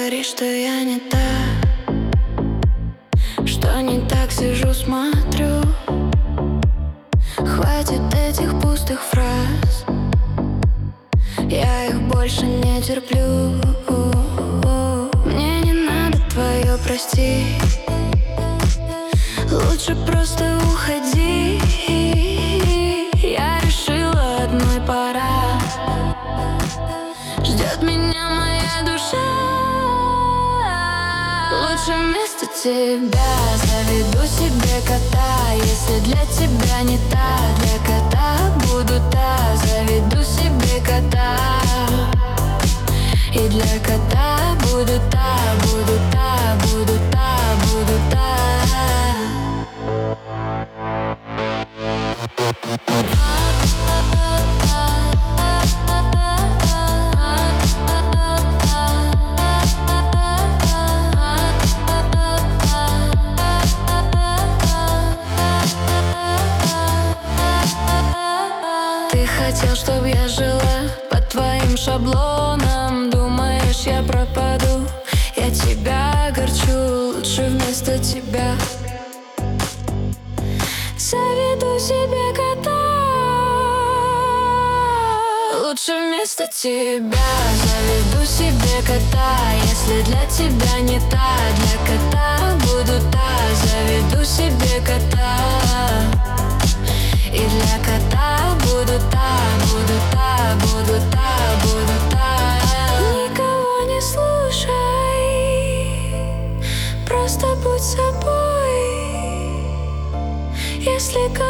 говоришь, что я не та, что не так сижу, смотрю. Хватит этих пустых фраз, я их больше не терплю. Мне не надо твое простить, лучше просто уходи. Я решила, одной пора, ждет меня моя душа. Лучше вместо тебя заведу себе кота. Если для тебя не та, для кота буду та. Заведу себе кота, и для кота буду та, буду та, буду та, буду та. Ты хотел, чтоб я жила по твоим шаблонам. Думаешь, я пропаду? Я тебя огорчу. Лучше вместо тебя заведу себе кота. Лучше вместо тебя заведу себе кота. Если для тебя не та, для кота буду та. Заведу себе кота, и для кота буду та, буду та, буду та, буду та. Никого не слушай, просто будь собой. Если